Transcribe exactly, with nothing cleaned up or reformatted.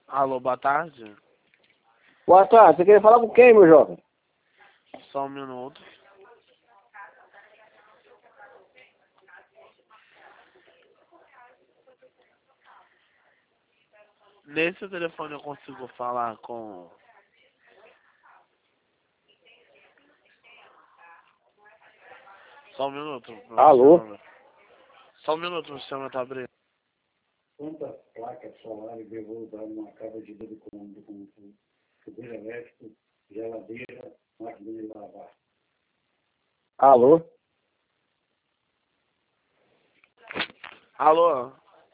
Alô, boa tarde. Boa tarde, você queria falar com quem, meu jovem? Só um minuto. Nesse telefone eu consigo falar com... Só um minuto. Alô? Só um minuto, o sistema tá abrindo. Quantas placas solares levou dar uma casa de vida econômico como chuveiro elétrico, geladeira, máquina de lavar? Alô? Alô?